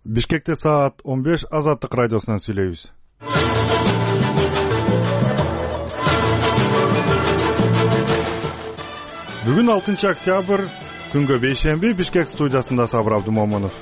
Бишкекте саат 15 Азаттык радиосунан сүйлөйбүз. Бүгүн 6 октябрь, күнгө бейшемби, Бишкек студиясында Сабыр Абдумомунов.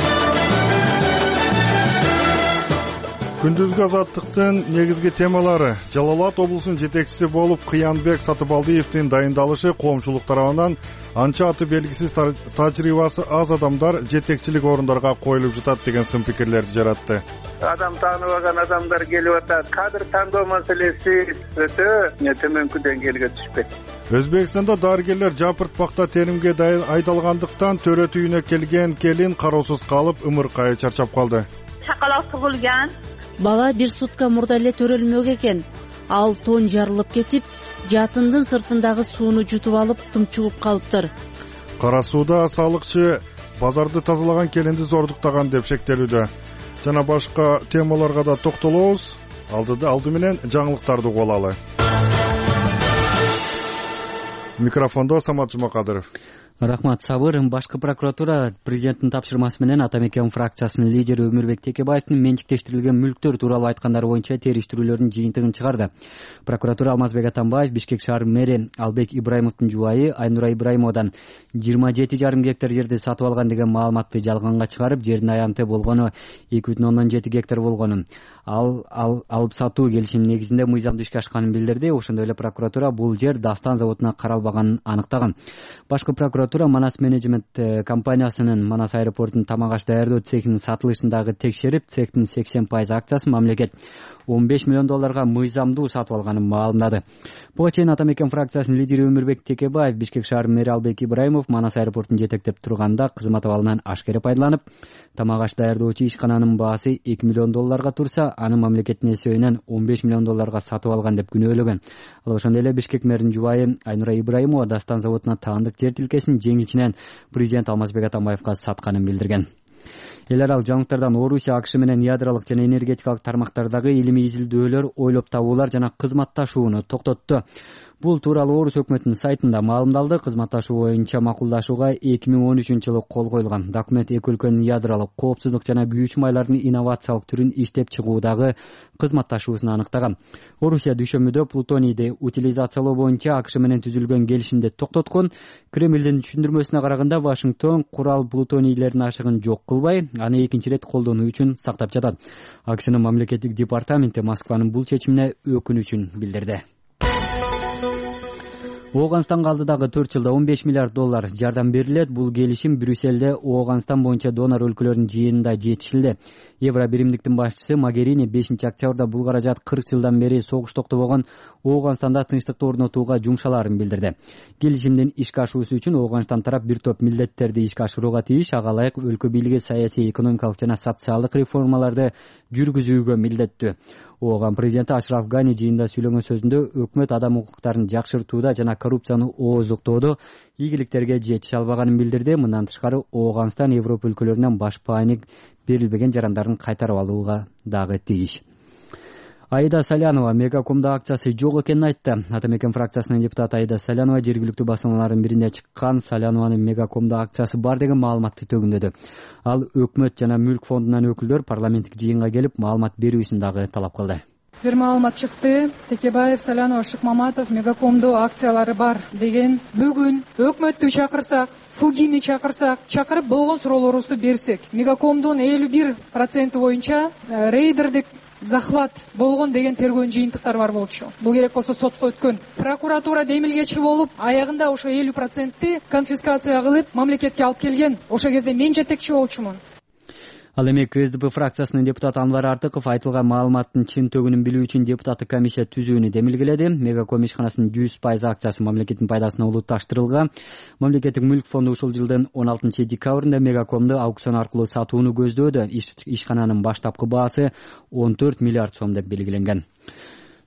Күндүзгү Азаттыктын негизги темалары: Жалал Абад облусунун жетекчиси болуп Кыянбек Сатыбалдиевдин дайындалышы, коомчулук тарабынан анча аты белгисиз тажрыйбасы аз адамдар жетекчилик орундарга коюлуп жатат деген сын пикирлерди жаратты. Адам тааныбаган адамдар келип атат. Кадыр тандоо маселеси өтө төмөнкү деңгээлге түшпөйт. Өзбекстанда дарыгерлер жапыртпакта теримге айдалгандыктан төрөт үйүнө келген келин кароосуз калып, ымыркайы чарчап калды. Чакалак тугулган. Бала бир сутка мурда эле төрөлмөк экен. Ал тон жарылып кетип, жатындын сыртындагы сууну жутуп алып, тумчугуп калыптыр. Кара сууда салыкчы базарды тазалаган келинди зордуктаган деп шектелүүдө. Жана башка темаларга да токтолобуз. Алды менен жаңылыктарды угуп алалы. Микрофондо Самат Жумакадыров. Рахмат, Сабыр. Башкы прокуратура президенттин тапшырмасы менен Ата Мекен фракциясынын лидери Өмүрбек Текебаевдин менчиктештирилген мүлктөр тууралуу айткандары боюнча териштирүүлөрдүн жыйынтыгын чыгарды. Прокуратура Алмазбек Атамбаев Бишкек шаар мэри Албек Ибраимовдун жубайы Айнура Ибраимовадан 27,5 гектар жерди сатып алган деген маалыматты жалганга чыгарып, жердин аянты болгону 2,7 гектар болгонун, алып сатуу келишиминин негизинде мыйзамдуу ишке ашканын билдирди. Ошондой эле прокуратура бул жер Дастан заводуна каралбаганын аныктаган. Башкы прокуратура Манас менеджмент компаниясынын Манас аэропортунун тамак аш даярдоо цехинин сатылышындагы текшерип, цехтин 80% акциясын мамлекет $15 миллион мыйзамдуу сатып алганын маалымдады. Буга чейин Ата Мекен фракциясынын лидери Өмүрбек Текебаев Бишкек шаар мэри Албек Ибраимов Манас аэропортун жетектеп турганда кызмат абалынан ашкере пайдаланып, тамак аш даярдоочу ишкананын баасы $2 миллион турса, аны мамлекеттин эсебинен $15 миллион сатып алган деп күнөөлөгөн. Ал ошондой эле Бишкек мэринин жубайы Айнура Ибраимова Дастан заводуна таандык жер тилкесин жеңичинен президент Алмазбек Атамбаевга сатканын билдирген. Эл аралык жаңылыктардан Орусия, АКШ менен ядролук жана энергетикалык тармактардагы илимий изилдөөлөр, ойлоп табуулар жана кызматташууну токтотту. Бул тууралуу Орус өкмөтүнүн сайтында маалымдалды. Кызматташуу боюнча макулдашууга 2013-жылы кол коюлган. Документ эки өлкөнүн ядролук коопсуздук жана күйүүчү майлардын инновациялык түрүн иштеп чыгуудагы кызматташуусун аныктаган. Орусия дүйшөмбүдө плутонийди утилизациялоо боюнча АКШ менен түзүлгөн келишимди токтоткон. Кремлдин түшүндүрмөсүнө караганда Вашингтон курал плутонийлердин ашыгын жок кылбай, аны экинчи ирет колдонуу үчүн сактап жатат. АКШнын мамлекеттик департаменти Москванын бул чечимине өкүнүчүн билдирди. Ооганстанга алдыдагы 4 жылда $15 миллиард жардам берилет. Бул келишим Брюсселде Ооганстан боюнча донор өлкөлөрдүн жыйынында жетишилди. Евро биримдиктин башчысы Магерини 5 октябрда бул каражат 40 жылдан бери согуш токтобогон Ооганстанда тынчтыкты орнотууга жумшалаарын билдирди. Келишимдин ишке ашуусу үчүн Ооганстан тарап бир топ милдеттерди ишке ашырууга тийиш, ага ылайык өлкө бийлиги саясий, экономикалык жана социалдык реформаларды жүргүзүүгө милдеттүү. Ооган президенти Ашраф Гани жыйында сүйлөгөн сөзүндө өкмөт адам укуктарын жакшыртууда жана коррупцияны ооздуктоодо ийгиликтерге жетише албаганын билдирди. Мындан тышкары Ооганстан Европа өлкөлөрүнөн баш пайник берилбеген жарандарын кайтарып алууга дагы тийиш. Аида Салянова Мегакомдо акциясы жок экенин айтты. Ата Мекен фракциясынын депутаты Аида Салянова жергиликтүү басылмалардын бирине чыккан Салянованын Мегакомдо акциясы бар деген маалыматты төгүндөдү. Ал өкмөт жана мүлк фондунан өкүлдөр парламенттик жыйынга келип маалымат берүүсүн дагы талап кылды. Бир маалымат чыкты. Текебаев, Салянова, Шыкмаматов Мегакомдо акциялары бар деген. Бүгүн өкмөттү чакырсак, Фугини чакырып болгон суроолорубузду берсек, Мегакомдон 51% боюнча рейдердик захват болгон деген тергөөнүн жыйынтыктары бар болчу. Бул керек болсо сотко өткөн. Прокуратура демилгечи болуп, аягында ошо 50%-ти конфискация кылып, мамлекетке алып келген. Ошо кезде мен жетекчи болчумун. Ал эми КСДП фракциясынын депутаты Анвар Артыков айтылган маалыматтын чын төгүнүн билүү үчүн депутаттык комиссия түзүүнү демилгеледи. Мегаком ишканасынын 100% акциясы мамлекеттин пайдасына улутташтырылган. Мамлекеттик мүлк фонду ушул жылдын 16 декабрында Мегакомду аукцион аркылуу сатууну көздөөдө. Ишкананын баштапкы баасы $14 миллиард деп белгиленген.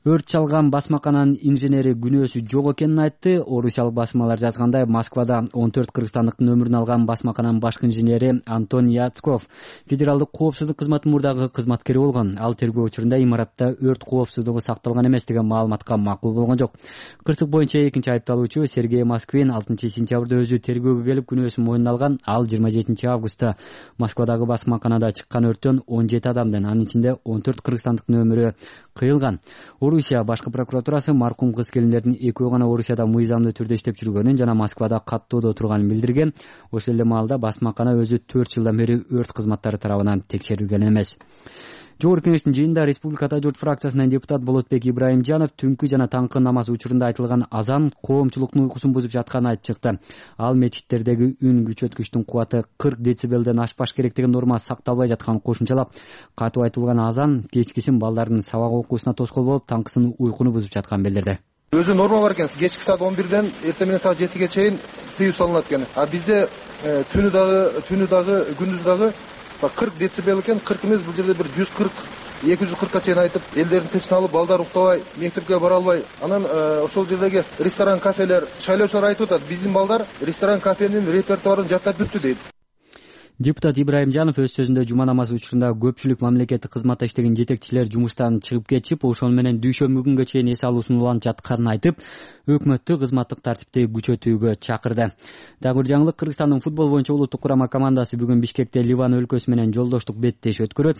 Өрт чалган басмакананын инженери күнөөсү жок экенин айтты. Орусиялык басмалар жазгандай, Москвада 14 кыргызстандыктын өмүрүн алган басмакананын башкы инженери Антон Яцков федералдык коопсуздук кызматынын мурдагы кызматкери болгон. Ал тергөө учурунда имаратта өрт коопсуздугу сакталган эмес деген маалыматка макул болгон жок. Кырсык боюнча экинчи айыпталуучу Сергей Москвин 6-сентябрда өзү тергөөгө келип күнөөсүн мойнуна алган. Ал 27 августта Москвадагы басмаканада чыккан өрттөн 17 адамдын, анын ичинде 14 кыргызстандыктын өмүрү кыйылган. Орусия башкы прокуратурасы маркум кыз келиндердин экөө гана Орусияда мыйзамдуу түрдө иштеп жүргөнүн жана Москвада каттоодо турганын билдирген. Ошол эле маалда басмакана өзү 4 жылдан бери өрт кызматтары тарабынан текшерилген эмес. Жогорку Кеңештин жыйынында Республика Журт фракциясынан депутат Болотбек Ибраимжанов түнкү жана таңкы намаз учурунда айтылган азан коомчулуктун уйкусун бузуп жатканын айтып чыкты. Ал мечиттердеги үн күчөткүчтүн кубаты 40 децибелден ашпаш керек деген норма сакталбай жатканын кошумчалап, катуу айтылган азан кечкисин балдардын сабак окуусуна тоскоол болуп, таңкысын уйкуну бузуп жатканын билдирди. Өзү норма бар экен. Кечки саат 11ден эртең менен саат 7ге чейин тыюу салынат экен. А бизде түнү дагы күндүз дагы 40 децибел экен. 40 эмес, бул жерде бир 140-240ка чейин айтып, элдердин тынчын алып, балдар уктабай, мектепке бара албай, анан ошол жердеги ресторан, кафелер, шайлоочулар айтып атат, биздин балдар ресторан, кафенин репертуарын жаттап бүттү дейт. Депутат Ибраимжанов өз сөзүндө жума намазы учурунда көпчүлүк мамлекеттик кызматта иштеген жетекчилер жумуштан чыгып кетишип, ошол менен дүйшөмбү күнгө чейин эс алуусун уланып жатканын айтып, өкмөттү кызматтык тартипти күчөтүүгө чакырды. Дагы бир жаңылык: Кыргызстандын футбол боюнча улуттук курама командасы бүгүн Бишкекте Ливан өлкөсү менен жолдоштук беттеш өткөрөт.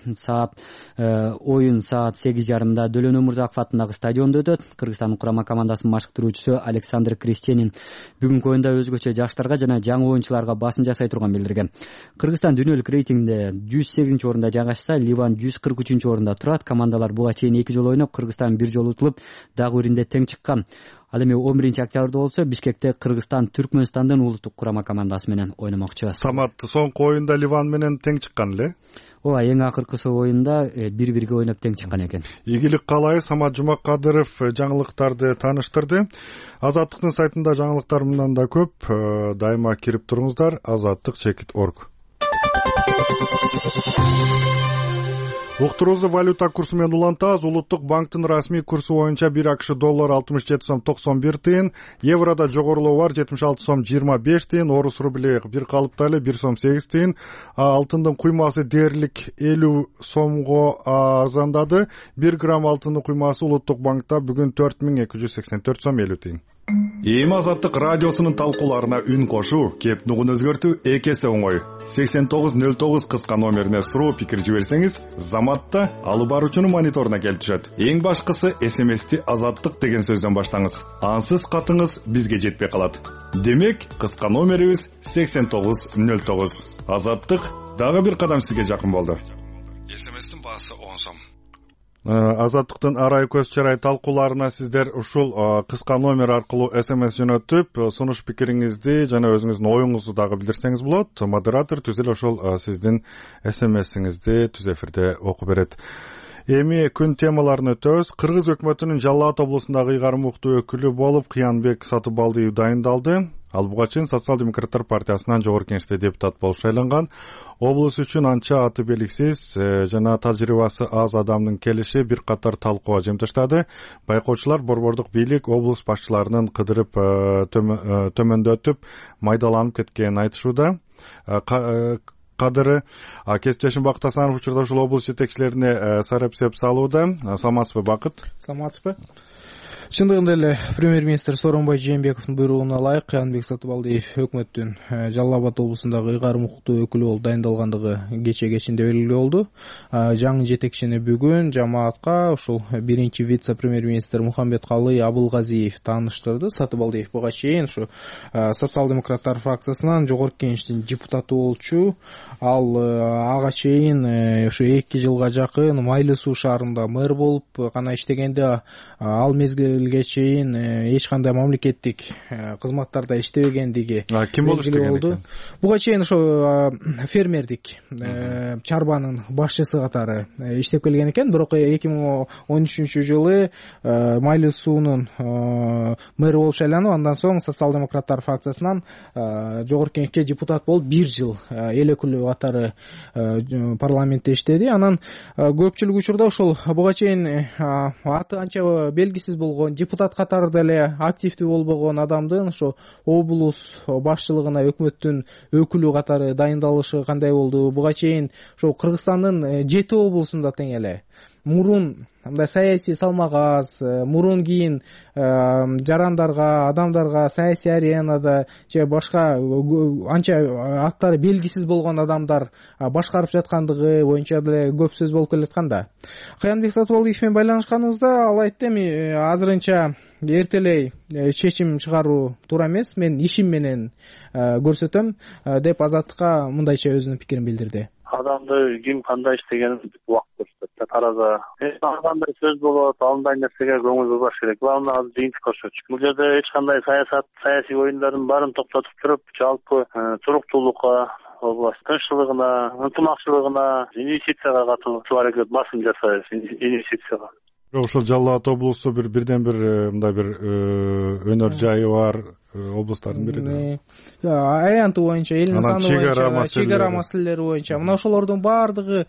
Оюн саат 8:30 Дөлөн Өмурзаков атындагы стадиондо өтөт. Кыргызстандын курама командасынын машыктыруучусу Александр Крестенин бүгүнкү оюнда өзгөчө жаштарга жана жаңы оюнчуларга басым жасай турганын билдирген. Кыргызстан дүйнөлүк рейтингде 108 орунда жайгашса, Ливан 143 орунда турат. Командалар буга чейин 2 жолу ойноп, Кыргызстан 1 жолу утулуп, дагы биринде тең чыккан. Ал эми 11-октябрда болсо Бишкекте Кыргызстан Түркмөнстандын улуттук курама командасы менен ойномокчу. Самат, соңку оюнда Ливан менен тең чыккан эле. Ооба, эң акыркысы оюнда 1-1 ойноп тең чыккан экен. Ийгилик каалай. Самат Жумакадыров жаңылыктарды тааныштырды. Азаттыктын сайтында жаңылыктар мындан да көп. Дайыма кирип туруңуздар. azattik.org. Уктуруубузду валюта курсу менен улантабыз. Улуттук банктын расмий курсу боюнча 1 акш доллары 67 сом 91 тыйын, еврода жогорулоо бар 76 сом 25 тыйын, орус рубли бир калыпта эле 1 сом 8 тыйын, алтындын куймасы дээрлик 50 сомго арзандады. 1 грамм алтындын куймасы улуттук банкта бүгүн 4284 сом 50 тыйын. Эми Азаттык радиосунун талкууларына үн кошуу, кеп нугун өзгөртүү эки эсе оңой. 8909 кыска номерине суроо пикир жиберсеңиз, Заматта алып баруучунун мониторуна келип түшөт. Эң башкысы СМСти Азаттык деген сөздөн баштаңыз. Ансыз катыңыз бизге жетпей калат. Демек, кыска номерибиз 8909. Азаттык дагы бир кадам сизге жакын болду. СМСтин баасы 10 сом. Азаттыктын арай көз чарай талкууларына сиздер ушул кыска номер аркылуу СМС жөнөтүп, сунуш пикириңизди жана өзүңүздүн оюңузду дагы билдирсеңиз болот. Модератор түз эле ошол сиздин СМСиңизди түз эфирде окуп берет. Эми күн темаларын өтөбүз. Кыргыз өкмөтүнүн Жалал Абад облусундагы ыйгарым уктуу өкүлү болуп Кыянбек Сатыбалдиев дайындалды. Ал буга чейин Социал-демократтар партиясынан жогорку кеңеште депутат болуп шайланган. Облус үчүн анча аты белгисиз жана тажрыйбасы аз адамдын келиши бир катар талкууга жем таштады. Байкоочулар борбордук бийлик облус башчыларынын кыдырып төмөндөтүп майдаланып кеткенин айтышууда. Кадыры кесиптешим Бакыт Асанов учурда ушул облус жетекчилерине сарапсеп салууда. Саламатсызбы, Бакыт? Саламатсызбы. Чындыгында эле премьер-министр Сооронбай Жээнбековдун буйругуна ылайык Кыянбек Сатыбалдиев өкмөттүн Жалал Абад облусундагы ыйгарым уктуу өкүлү болуп дайындалгандыгы кечинде белгилүү болду. Жаңы жетекчини бүгүн жамаатка ушул биринчи вице-премьер-министр Мухамбет Калый Абылгазиев тааныштырды. Сатыбалдиев буга чейин ушу Социал-демократтар фракциясынан жогорку кеңештин депутаты болчу. Ал ага чейин ушу 2 жылга жакын Майлы Суу шаарында мэр болуп гана иштегенде, ал мезгилде мезгилге чейин эч кандай мамлекеттик кызматтарда иштебегендиги ким болуп иштеген экен? Буга чейин ошо фермердик чарбанын башчысы катары иштеп келген экен, бирок 2013-жылы Майлуу суунун мэрі болуп шайланып, андан соң социал-демократтар фракциясынан жогорку кеңешке депутат болуп 1 жыл эл өкүлү катары парламентте иштеди. Анан көпчүлүк учурда ошол буга чейин аты анча белгисиз болгон, депутат катары деле активдүү болбогон адамдын ошо облус башчылыгына өкмөттүн өкүлү катары дайындалышы кандай болду? Буга чейин ошо Кыргызстандын 7 облусунда тең эле мурун мындай саясий салмак аз, мурун кийин жарандарга, адамдарга саясий аренада же башка анча аттары белгисиз болгон адамдар башкарып жаткандыгы боюнча деле көп сөз болуп келаткан да. Каянбек Сатыбалдиев менен байланышканыбызда ал айтты, эми азырынча эртелей чечим чыгаруу туура эмес, мен ишим менен көрсөтөм деп Азаттыкка мындайча өзүнүн пикирин билдирди. Адамды ким кандай иштегенин убакыт көрсөтөт. Тараза андай сөз болот, андай нерсеге көңүл бурбаш керек. Главное азыр жыйынтыкка чөчүк. Бул жерде эч кандай саясий оюндардын баарын токтотуп туруп, жалпы туруктуулукка, область тынччылыгына, ынтымакчылыгына, инвестицияга катуу аракет басым жасайбыз. Инвестицияга. Ошол Жалал Абад облусу бирден бир мындай бир өнөр жайы бар облустардын бири да. Аянты боюнча, элдин саны боюнча, чек ара маселелери боюнча мына ошолордун баардыгы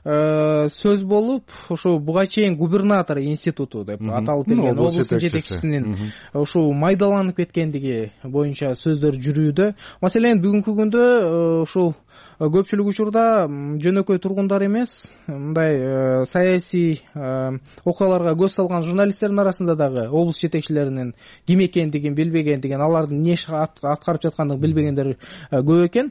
сөз болуп, ошо буга чейин губернатор институту деп аталып келген облустун жетекчисинин ошо майдаланып кеткендиги боюнча сөздөр жүрүүдө. Маселен, бүгүнкү күндө ушул көпчүлүк учурда жөнөкөй тургундар эмес, мындай саясий окуяларга көз салган журналисттердин арасында дагы облус жетекчилеринин ким экендигин билбегендигин, алардын не иш аткарып жаткандыгын билбегендер көп экен.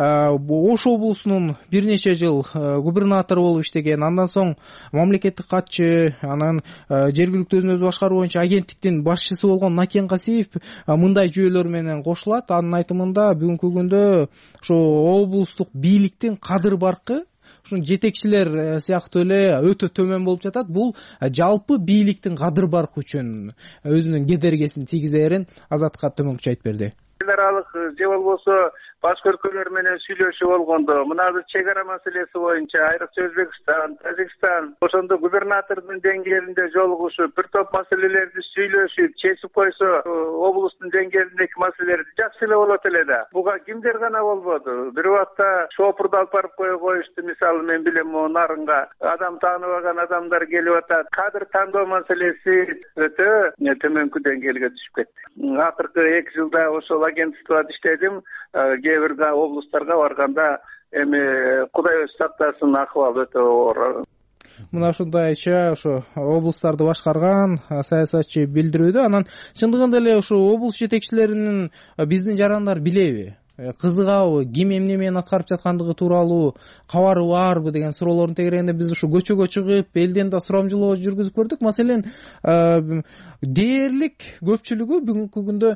Ош облусунун бир нече жыл губернатору болуп иштеген, андан соң мамлекеттик катчы, анан жергиликтүү өзүн өзү башкаруу боюнча агенттиктин башчысы болгон Накен Касиев мындай жүйөлөр менен кошулат. Анын айтымында бүгүнкү күндө ошо облустук бийликтин кадыр баркы ушун жетекчилер сыяктуу эле өтө төмөн болуп жатат. Бул жалпы бийликтин кадыр баркы үчүн өзүнүн кедергисин тийгизерин Азаттыкка төмөнкүчө айтып берди. Аралык же болбосо башка өлкөлөр менен сүйлөшүү болгондо, мына бир чек ара маселеси боюнча айрыкча Өзбекстан, Тажикстан ошондо губернатордун деңгээлинде жолугушуп, бир топ маселелерди сүйлөшүп, чечип койсо, облустун деңгээлиндеги маселелерди жакшы эле болот эле да. Буга кимдер гана болбоду. Бир убакта шопурду алып барып коюшту, мисалы мен билем, нарынга адам тааныбаган адамдар келип атат. Кадр тандоо маселеси өтө төмөнкү деңгээлге түшүп кетти. Акыркы 2 жылда ошол агентствода иштедим. Кээ бир облустарга барганда эми Кудай өзү сактасын, акыбал өтө оор. Мына ушундайча ошо облустарды башкарган саясатчы билдирүүдө. Анан чындыгында эле ошо облус жетекчилеринин биздин жарандар билеби? Кызыгабы, ким эмне менен аткарып жаткандыгы тууралуу кабары барбы деген суроолордун тегерегинде биз ушу көчөгө чыгып, элден да сурамжылоо жүргүзүп көрдүк. Маселен, дээрлик көпчүлүгү бүгүнкү күндө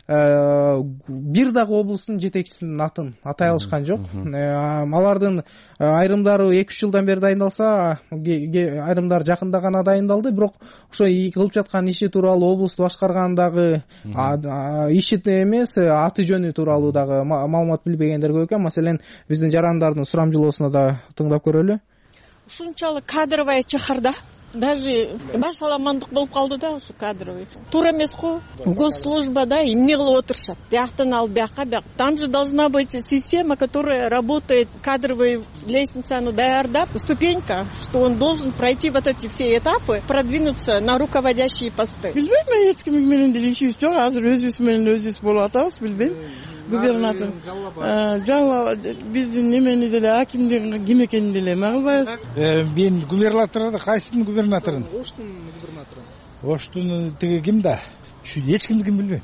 бир дагы облустун жетекчисинин атын атай алышкан жок. Алардын айрымдары 2-3 жылдан бери дайындалса, айрымдар жакында гана дайындалды, бирок ошо кылып жаткан иши тууралуу, облусту башкаргандагы иши эмес, аты жөнү тууралуу дагы маалымат билбегендер көп экен. Маселен, биздин жарандардын сурамжылоосуна да тыңдап көрөлү. Ушунчалык кадровая чахарда. Даже баш саламандык болуп калды да ушу кадровый. Туура эмес го. Госслужбада эмне кылып отурушат? Бияктан алып бияка, там же должна быть система, которая работает, кадровый лестницаны даярдап, ступенька, что он должен пройти вот эти все этапы, продвинуться на руководящие посты. Билбейм, мен эч ким менен деле ишибиз жок. Азыр өзүбүз менен өзүбүз болуп атабыз, билбейм. Губернатор жала биздин немени деле, акимдин ким экенин деле магылбайбыз. Мен губернаторду, кайсынын губернаторун? Оштун губернатору. Оштун тиги ким да? Эч кимдикин билбейм.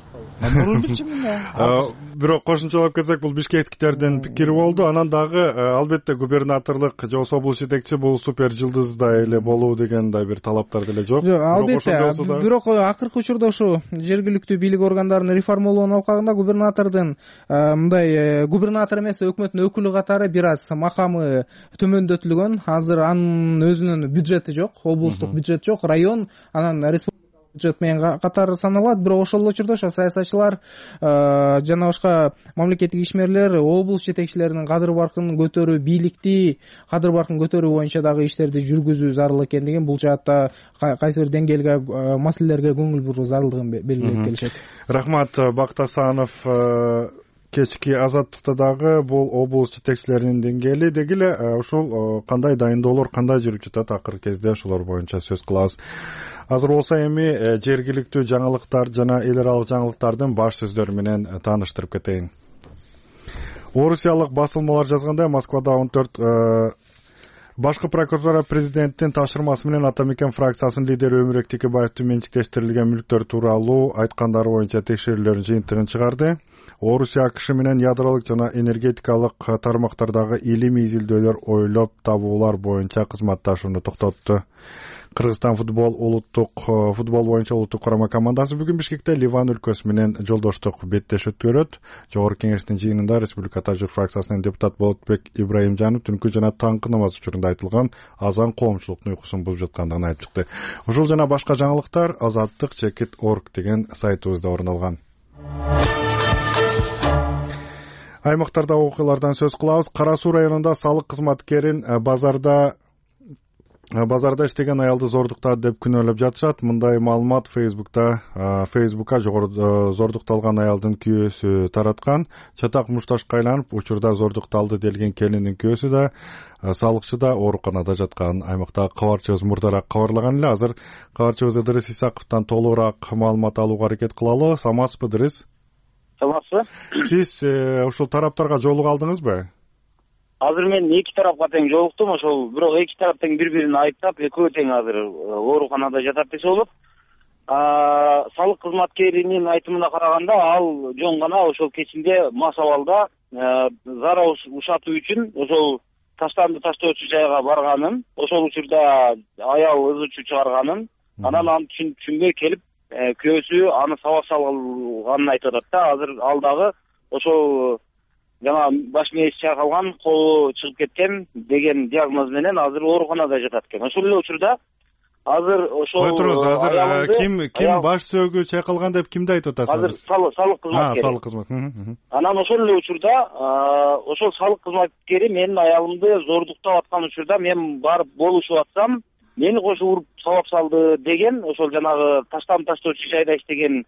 Бирок кошумчалап кетсек, бул бишкектиктердин пикири болду. Анан дагы албетте губернаторлук же болбосо облус жетекчи бул супер жылдыздай эле болуу деген да бир талаптар деле жок. Албетте, бирок акыркы учурда ушу жергиликтүү бийлик органдарын реформалоонун алкагында губернатордун мындай губернатор эмес, өкмөттүн өкүлү катары бир аз макамы төмөндөтүлгөн. Азыр анын өзүнүн бюджети жок, облустук бюджет жок, район, анан республикалык бюджет менен катар саналат. Бирок ошол учурда ошо саясатчылар жана башка мамлекеттик ишмерлер облус жетекчилеринин кадыр баркын көтөрүү, бийликти кадыр баркын көтөрүү боюнча дагы иштерди жүргүзүү зарыл экендигин, бул жаатта кайсы бир деңгээлге, маселелерге көңүл буруу зарылдыгын белгилеп келишет. Рахмат, Бакыт Асанов. Кечки Азаттыкта дагы бул облус жетекчилеринин деңгээли дегиле ушул кандай дайындоолор кандай жүрүп жатат, акыркы кезде ошолор боюнча сөз кылабыз. Азыр болсо эми жергиликтүү жаңылыктар жана эл аралык жаңылыктардын баш сөздөрү менен тааныштырып кетейин. Орусиялык басылмалар жазгандай, Москвада 14 башкы прокуратура президенттин тапшырмасы менен Ата Мекен фракциясынын лидери Өмүрбек Текебаевдин менчиктештирилген мүлктөр тууралуу айткандары боюнча текшерүүлөрдүн жыйынтыгын чыгарды. Орусия АКШ менен ядролук жана энергетикалык тармактардагы илимий изилдөөлөр ойлоп табуулар боюнча кызматташууну токтотту. Кыргызстан футбол боюнча улуттук курама командасы бүгүн Бишкекте Ливан өлкөсү менен жолдоштук беттешүү өткөрөт. Жогорку кеңештин жыйынында Республика Тажик фракциясынын депутат Болотбек Ибраимжанов түнкү жана таңкы намаз учурунда айтылган азан коомчулуктун уйкусун бузуп жаткандыгын айтып чыкты. Ушул жана башка жаңылыктар azattik.org деген сайтыбызда орун алган. Аймактарда окуялардан сөз кылабыз. Кара Суу районунда салык кызматкерин базарда иштеген аялды зордуктады деп күнөөлөп жатышат. Мындай маалымат Фейсбукка зордукталган аялдын күйөөсү тараткан. Чатак мушташка айланып, учурда зордукталды делген келиндин күйөөсү да, салыкчы да ооруканада жаткан. Аймактагы кабарчыбыз мурдараак кабарлаган эле. Азыр кабарчыбыз Ыдырыс Исаковдон толугураак маалымат алууга аракет кылалы. Саламатсызбы, Ыдырыс? Саламатсызбы. Сиз ушул тараптарга жолуга алдыңызбы? Азыр мен эки тарапка тең жолуктум, ошол бирок эки тарап тең бири-бирин айыптап, экөө тең азыр ооруканада жатат десе болот. Салык кызматкеринин айтымына караганда, ал жөн гана ошол кечинде мас абалда зара ушатуу үчүн ошол таштанды таштоочу жайга барганын, ошол учурда аял ызычуу чыгарганын, анан аны түшүнбөй келип, күйөөсү аны сабак салганын айтып атат да. Азыр ал дагы ошол жана баш мээси чайкалган, колу чыгып кеткен деген диагноз менен азыр ооруканада жатат экен. Ошол эле учурда азыр ошол азыр ким баш сөөгү чайкалган деп кимди айтып атасыз? Азыр салык кызматкери. Салык кызмат. Анан ошол эле учурда ошол салык кызматкери менин аялымды зордуктап аткан учурда мен барып болушуп атсам, мени кошо уруп сабап салды деген ошол жанагы таштан таштоочу жайда иштеген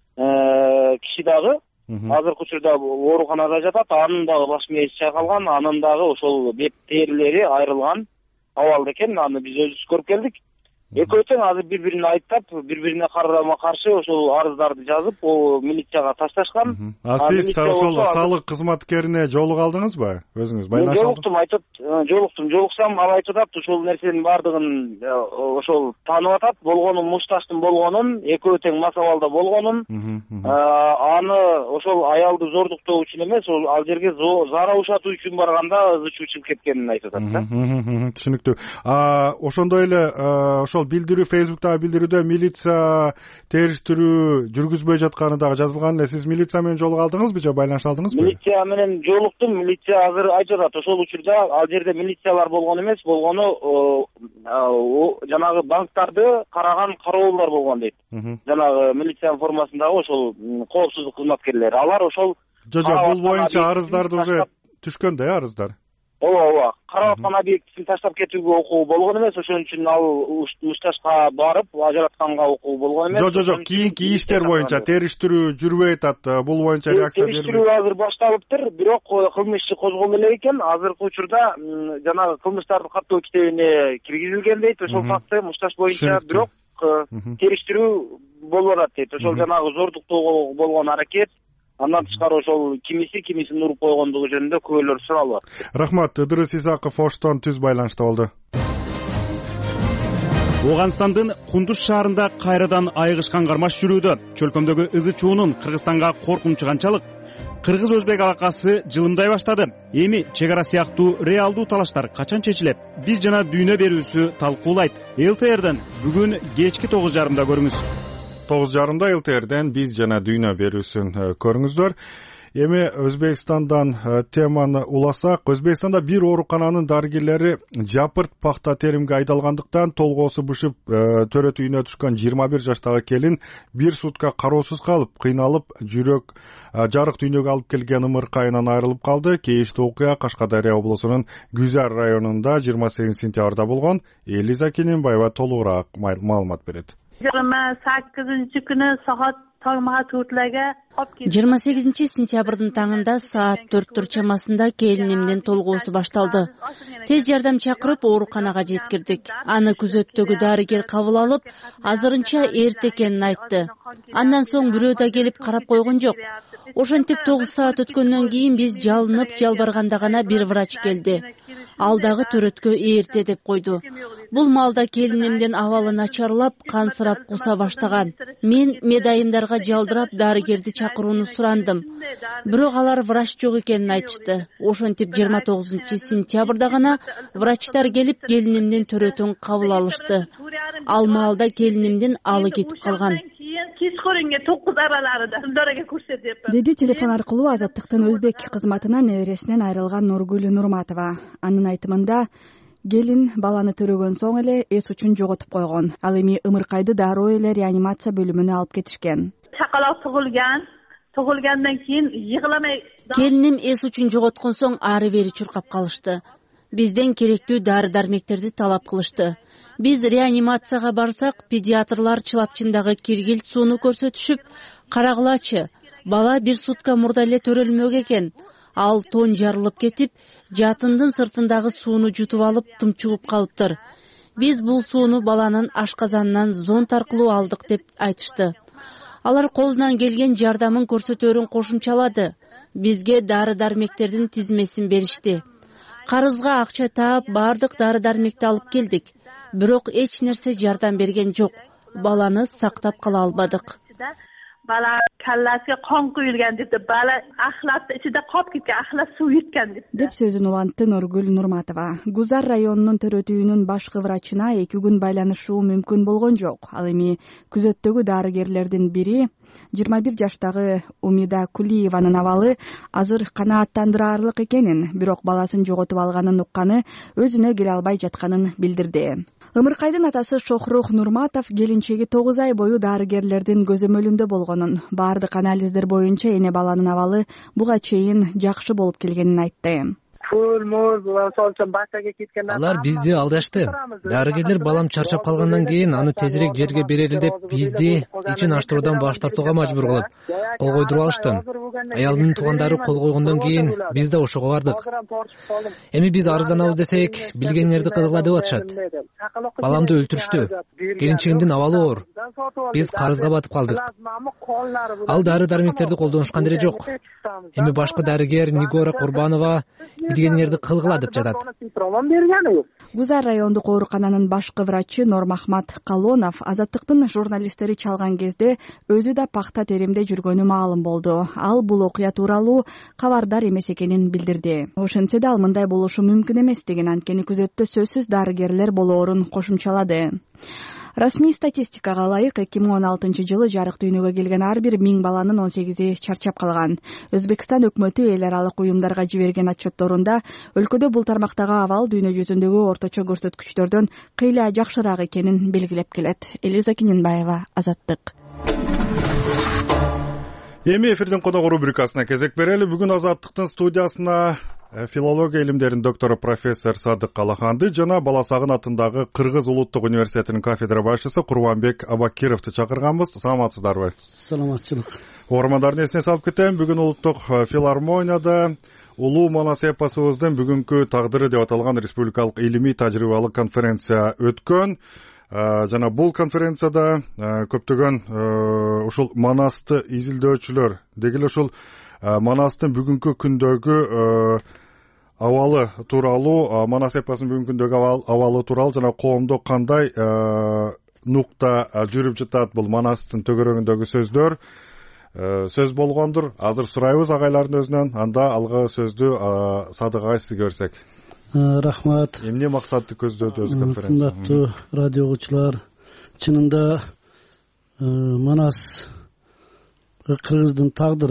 киши дагы азыркы учурда ооруканада жатат. Анын дагы баш мээси чайкалган, анын дагы ошол бет терилери айрылган абалда экен. Аны биз өзүбүз көрүп келдик. Экөө тең азыр бири-бирин айыптап, бири-бирине карама каршы ошол арыздарды жазып, милицияга ташташкан. Сиз ошол салык кызматкерине жолуга алдыңызбы? Өзүңүз байланыш алдыңызбы? Жолуктум, айтып жолуксам ал айтып атат, ошол нерсенин бардыгын ошол таанып атат, болгонун мушташтын болгонун, экөө тең мас абалда болгонун, аны ошол аялды зордуктоо үчүн эмес, ал жерге зара ушатуу үчүн барганда ызычуу чыгып кеткенин айтып атат да. Түшүнүктүү. Ошондой эле ошол билдирүү, Фейсбуктагы билдирүүдө милиция териштирүү жүргүзбөй жатканы дагы жазылган эле. Сиз милиция менен жолуга алдыңызбы же байланыш алдыңызбы? Милиция менен жолуктум. Милиция азыр айтып атат, ошол учурда ал жерде милициялар болгон эмес, болгону жанагы банктарды караган кароолдор болгон дейт. Жанагы милициянын формасындагы ошол коопсуздук кызматкерлери. Алар ошол жок, бул боюнча арыздарды уже түшкөн да, арыздар. Ооба, карап аткан объектин таштап кетүүгө окуу болгон эмес, ошон үчүн ал мушташка барып ажыратканга окуу болгон эмес. Жок, кийинки иштер боюнча териштирүү жүрбөй атат. Бул боюнча реакция берилди. Териштирүү азыр башталыптыр, бирок кылмыш иши козголду эле экен. Азыркы учурда жанагы кылмыштарды каттоо китебине киргизилген дейт ошол факты мушташ боюнча, бирок териштирүү болуп атат дейт. Ошол жанагы зордуктоого болгон аракет, андан тышкары ошол кимисин уруп койгондугу жөнүндө күбөлөр суралып атат. Рахмат. Ыдырыс Исаков Оштон түз байланышта болду. Ооганстандын Кундуз шаарында кайрадан айыгышкан кармаш жүрүүдө. Чөлкөмдөгү ызы чуунун Кыргызстанга коркунучу канчалык? Кыргыз-өзбек алакасы жылымдай баштады. Эми чек ара сыяктуу реалдуу талаштар качан чечилет? Биз жана дүйнө берүүсү талкуулайт. ЛТРден бүгүн кечки 9:30 көрүңүз. 9:30 ЛТРден биз жана дүйнө берүүсүн көрүңүздөр. Эми Өзбекстандан теманы уласак, Өзбекстанда бир оорукананын дарыгерлери жапырт пахта теримге айдалгандыктан толгоосу бышып төрөт үйүнө түшкөн 21 жаштагы келин бир сутка кароосуз калып, кыйналып, жүрөк жарык дүйнөгө алып келген ымыркайынан айрылып калды. Кейиштүү окуя Кашкадария облусунун Гүзар районунда 28 сентябрда болгон. Элиза Кененбаева толугураак маалымат берет. 28-күнү саат 28 сентябрдын таңында саат 4 чамасында келинимдин толгоосу башталды. Тез жардам чакырып ооруканага жеткирдик. Аны күзөттөгү дарыгер кабыл алып, азырынча эрте экенин айтты. Андан соң бирөө да келип карап койгон жок. Ошентип 9 саат өткөндөн кийин биз жалынып жалбарганда гана бир врач келди. Ал дагы төрөткө эрте деп койду. Бул маалда келинимдин абалы начарлап, кансырап куса баштаган. Мен медайымдарга жалдырап дарыгерди чакырууну сурандым. Бирок алар врач жок экенин айтышты. Ошентип 29 сентябрда гана врачтар келип келинимдин төрөтүн кабыл алышты. Ал маалда келинимдин алы кетип калган. Деди телефон аркылуу Азаттыктын Өзбек кызматына небересинен айрылган Нургүл Нурматова. Анын айтымында келин баланы төрөгөн соң эле эс учун жоготуп койгон. Ал эми ымыркайды дароо эле реанимация бөлүмүнө алып кетишкен. Чакалак тугулгандан кийин йыгыламай. Келиним эс учун жоготкон соң ары бери чуркап калышты. Бизден керектүү дары-дармектерди талап кылышты. Биз реанимацияга барсак, педиатрлар чылапчындагы киргилт сууну көрсөтүшүп, карагылачы, бала бир сутка мурда эле төрөлмөк экен. Ал тон жарылып кетип, жатындын сыртындагы сууну жутуп алып, тумчугуп калыптыр. Биз бул сууну баланын ашказанынан зонт аркылуу алдык деп айтышты. Алар колунан келген жардамын көрсөтөөрүн кошумчалады. Бизге дары-дармектердин тизмесин беришти. Карызга акча таап, бардык дары-дармекти алып келдик. Бирок эч нерсе жардам берген жок. Баланы сактап кала албадык. Bala kallasiga qon quyilgan debdi. Bala axlatni ichida qolib ketgan, axlat suv yutgan debdi. Деп сөзүн улантты Нургүл Нурматова. Гузар районунун төрөтүүнүн башкы врачына 2 күн байланышуу мүмкүн болгон жок. Ал эми күзөттөгү дарыгерлердин бири 21 жаштагы Умида Кулиеванын абалы азыр канааттандыраарлык экенин, бирок баласын жоготуп алганын укканы өзүнө келе албай жатканын билдирди. Ымыркайдын атасы Шохрух Нурматов келинчеги 9 ай бою дарыгерлердин көзөмөлүндө болгонун, баардык анализдер боюнча эне баланын абалы буга чейин жакшы болуп келгенин айтты. Алар бизди алдашты. Дарыгерлер балам чарчап калгандан кийин аны тезирээк жерге берели деп бизди ичин аштыруудан баш тартууга мажбур кылып кол койдуруп алышты. Аялымдын туугандары кол койгондон кийин биз да ошого бардык. Эми биз арызданабыз десек, билгениңерди кызыкла деп атышат. Баламды өлтүрүштү. Келинчегимдин абалы оор. Биз карызга батып калдык. Ал дары-дармектерди колдонушкан деле жок. Эми башкы дарыгер Нигора Курбанова билгениңерди кылгыла деп жатат. Гузар райондук оорукананын башкы врачы Нормахмат Калонов Азаттыктын журналисттери чалган кезде өзү да пахта теримде жүргөнү маалым болду. Ал бул окуя тууралуу кабардар эмес экенин билдирди. Ошентсе да ал мындай болушу мүмкүн эмес деген, анткени күзөттө сөзсүз дарыгерлер болоорун кошумчалады. Расмий статистикага ылайык 2016 жылы жарык дүйнөгө келген ар бир 1000 баланын 18 чарчап калган. Өзбекстан өкмөтү эл аралык уюмдарга жиберген отчетторунда өлкөдө бул тармактагы абал дүйнө жүзүндөгү орточо көрсөткүчтөрдөн кыйла жакшыраак экенин белгилеп келет. Элиза Кененбаева, Азаттык. Эми эфирдин коногу рубрикасына кезек берели. Бүгүн Азаттыктын студиясына филология илимдеринин доктору профессор Садык Алаханды жана Баласагын атындагы Кыргыз улуттук университетинин кафедра башчысы Курбанбек Абакировду чакырганбыз. Саламатсыздарбы? Саламатчылык. Угармандардын эсине салып кетем. Бүгүн улуттук филармонияда улуу манас эпосубуздун бүгүнкү тагдыры деп аталган республикалык илимий тажрыйбалык конференция өткөн. Жана бул конференцияда көптөгөн ушул манасты изилдөөчүлөр дегеле ушул манастын бүгүнкү күндөгү абалы тууралуу, манас эпосунун бүгүнкү күндөгү абалы тууралуу жана коомдо кандай нукта жүрүп жатат, бул манастын төгөрөгүндөгү сөздөр сөз болгондур. Азыр сурайбыз агайлардын өзүнөн, анда алгы сөздү Садык агай сизге берсек. Рахмат. Эмне максатты көздөдү өз конференция? Урматтуу радио угуучулар, чынында манас Кыргыздын тагдыры,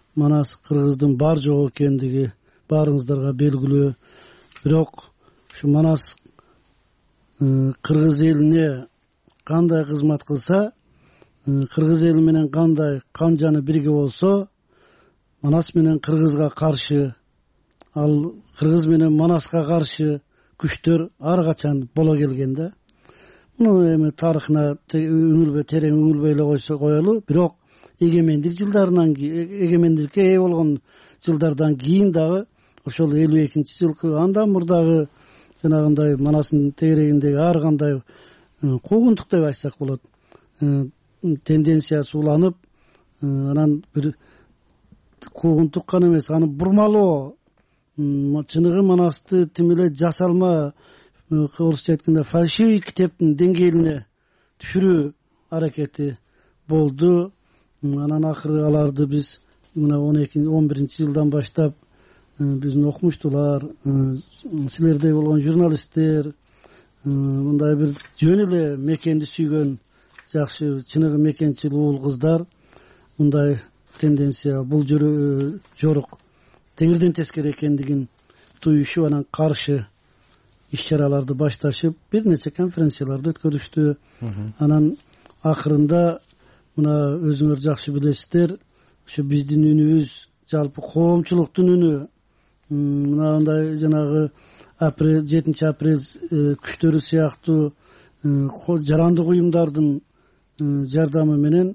Манас кыргыздын бар жок экендиги баарыңыздарга белгилүү. Бирок ушу Манас кыргыз элине кандай кызмат кылса, кыргыз эли менен кандай камжаны бирге болсо, Манас менен кыргызга каршы, ал кыргыз менен Манаска каршы күчтөр ар качан боло келген да. Муну эми тарыхына терең үңүлбөй эле коелу. Бирок эгемендик жылдарынан эгемендикке ээ болгон жылдардан кийин дагы ошол 52-жылкы андан мурдагы жанагындай Манастын тегерегиндеги ар кандай куугунтук деп айтсак болот, тенденциясы уланып, анан бир куугунтук гана эмес, аны бурмалоо, чыныгы Манасты тим эле жасалма, орусча айтканда фальшивый китептин деңгээлине түшүрүү аракети болду. Анан акыры аларды биз мына 11-жылдан баштап биздин окумуштуулар, силердей болгон журналисттер, мындай бир жөн эле мекенди сүйгөн жакшы чыныгы мекенчил уул кыздар мындай тенденция, бул жорук теңирден тескери экендигин туюшуп, анан каршы иш-чараларды башташып, бир нече конференцияларды өткөрүштү. Анан акырында мына өзүңөр жакшы билесиздер, ушу биздин үнүбүз, жалпы коомчулуктун үнү, мындай жанагы 7 апрель күчтөрү сыяктуу жарандык уюмдардын жардамы менен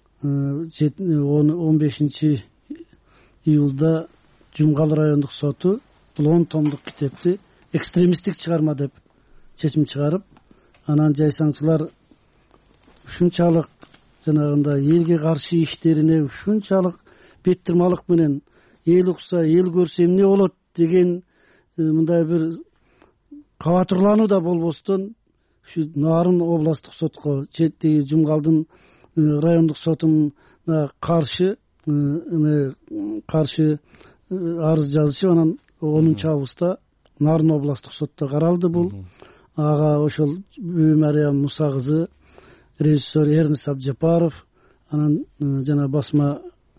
15 июлда Жумгал райондук соту бул 10 томдук китепти экстремисттик чыгарма деп чечим чыгарып, анан жайсаңчылар ушунчалык жанагындай элге каршы иштерине ушунчалык беттирмалык менен эл укса, эл көрсө эмне болот деген мындай бир кабатырлануу да болбостон, ушу Нарын областтык сотко, четтеги Жумгалдын райондук сотуна каршы арыз жазышып, анан 10-августта Нарын областтык сотто каралды бул. Ага ошол Мариям Муса кызы, режиссер Эрнис Абжапаров, анан жана басмада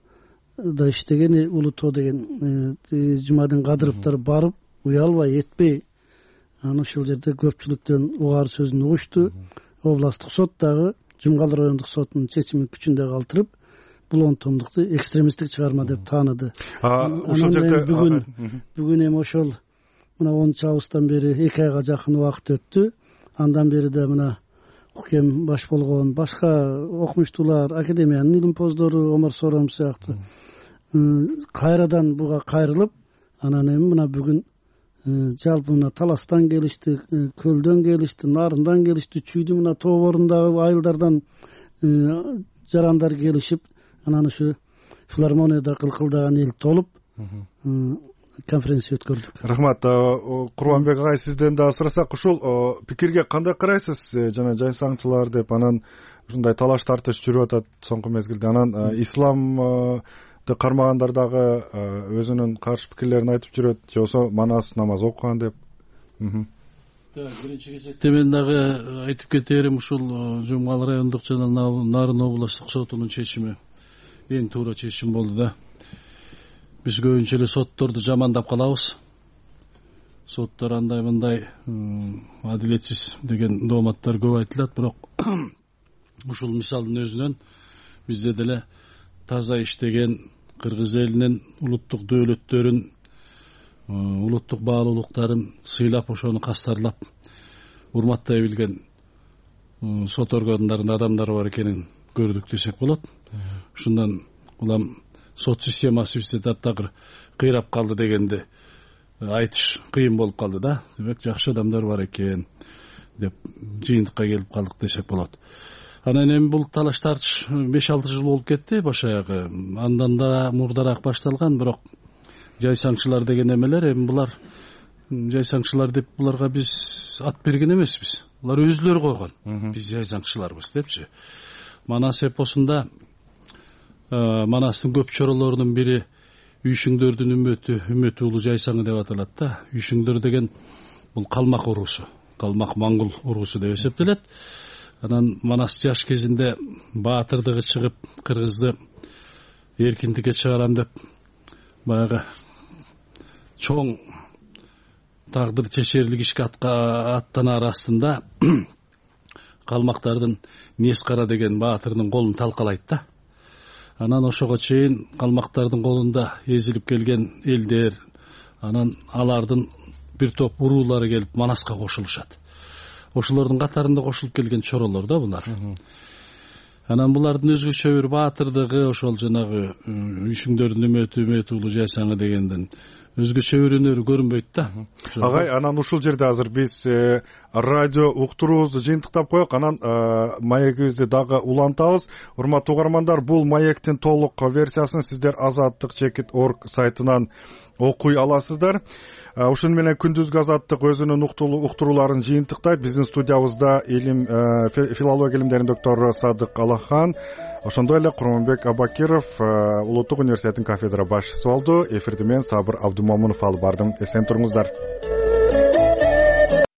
иштеген Улутоо деген Жумадин Кадыровдор барып, уялбай этпей, анан ошол жерде көпчүлүктөн угар сөзүн угушту. Областтык сот дагы Жумгал райондук сотунун чечимин күчүндө калтырып, бул 10 томдукту экстремисттик чыгарма деп тааныды. Ошол жерде бүгүн эми ошол мына 10-августтан бери 2 айга жакын убакыт өттү. Андан бери да мына укем баш болгон башка окумуштуулар, академиянын илимпоздору Омар Сором сыяктуу кайрадан буга кайрылып, анан эми мына бүгүн жалпы мына Таластан келишти, Көлдөн келишти, Нарындан келишти, Чүйдүн мына тооборундагы айылдардан жарандар келишип, анан ушу филармонияда кылкылдаган эл толуп конференция өткөрдүк. Рахмат. Курбанбек агай, сизден да сурасак, ушул пикирге кандай карайсыз? Жана жайсаңчылар деп анан ушундай талаш тартыш жүрүп атат соңку мезгилде. Анан исламды кармагандар дагы өзүнүн каршы пикирлерин айтып жүрөт, же болбосо Манас намаз окуган деп. Биринчи кезекте мен дагы айтып кетерим, ушул Жумгал райондук жана Нарын областтык сотунун чечими эң туура чечим болду да. Биз көбүнчө эле сотторду жамандап калабыз. Соттор андай мындай адилетсиз деген дооматтар көп айтылат, бирок ушул мисалдын өзүнөн бизде деле таза иштеген кыргыз элинин улуттук дөөлөттөрүн, улуттук баалуулуктарын сыйлап, ошону кастарлап урматтай билген сот органдарынын адамдары бар экенин көрдүк десек болот. Ушундан улам сот системасы бизде таптакыр кыйрап калды дегенди айтыш кыйын болуп калды да. Демек жакшы адамдар бар экен деп жыйынтыкка келип калдык десек болот. Анан эми бул талаш тартыш 5-6 жыл болуп кетти баш аягы. Андан да мурдараак башталган, бирок жайсаңчылар деген эмелер, эми булар жайсаңчылар деп буларга биз ат берген эмеспиз. Булар өзүлөрү койгон. Биз жайсаңчыларбыз депчи. Манас эпосунда Манастын көп чоролорунун бири Үйшүңдөрдүн үмөтү улуу жайсаңы деп аталат да. Үйшүңдөр деген бул калмак уруусу, калмак моңгол уруусу деп эсептелет. Анан Манас жаш кезинде баатырдыгы чыгып, кыргызды эркиндикке чыгарам деп баягы чоң тагдыр чечерлик ишке аттанаар астында калмактардын Нескара деген баатырдын колун талкалайт да. Анан ошого чейин калмактардын колунда эзилип келген элдер, анан алардын бир топ уруулары келип Манаска кошулушат. Ошолордун катарында кошулуп келген чоролор да булар. Анан булардын өзгөчө бир баатырдыгы ошол жанагы үйшүңдөрдүн үмөтү жайсаңы дегенден өзгөчө бир өнөрү көрүнбөйт да. Агай, анан ушул жерде азыр биз радио уктуруубузду жыйынтыктап коелук, анан маегибизди дагы улантабыз. Урматтуу угармандар, бул маектин толук версиясын сиздер azattik.org сайтынан окуй аласыздар. Ушун менен күндүзгү Азаттык өзүнүн уктурууларын жыйынтыктайт. Биздин студиябызда филология илимдеринин доктору Садык Алахан, ошондой эле Курманбек Абакиров Улуттук университеттин кафедра башчысы болду. Эфирди мен Сабыр Абдумомунов алып бардым. Эсен туруңуздар.